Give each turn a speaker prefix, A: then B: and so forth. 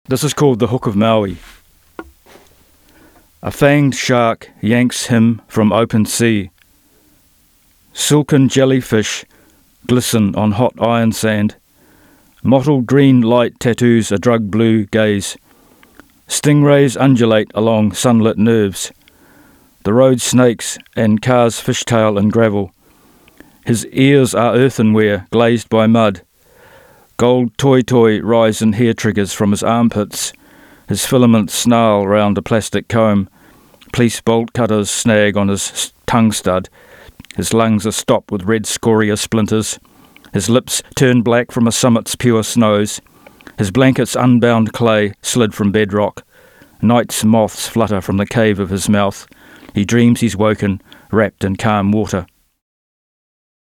A: This is called the Hook of Maui. A fanged shark yanks him from open sea. Silken jellyfish glisten on hot iron sand. Mottled green light tattoos a drug blue gaze. Stingrays undulate along sunlit nerves. The road snakes and cars fishtail in gravel. His ears are earthenware glazed by mud. Gold toy rise in hair triggers from his armpits. His filaments snarl round a plastic comb. Police bolt cutters snag on his tongue stud. His lungs are stopped with red scoria splinters. His lips turn black from a summit's pure snows. His blankets unbound clay slid from bedrock. Night's moths flutter from the cave of his mouth. He dreams he's woken, wrapped in calm water.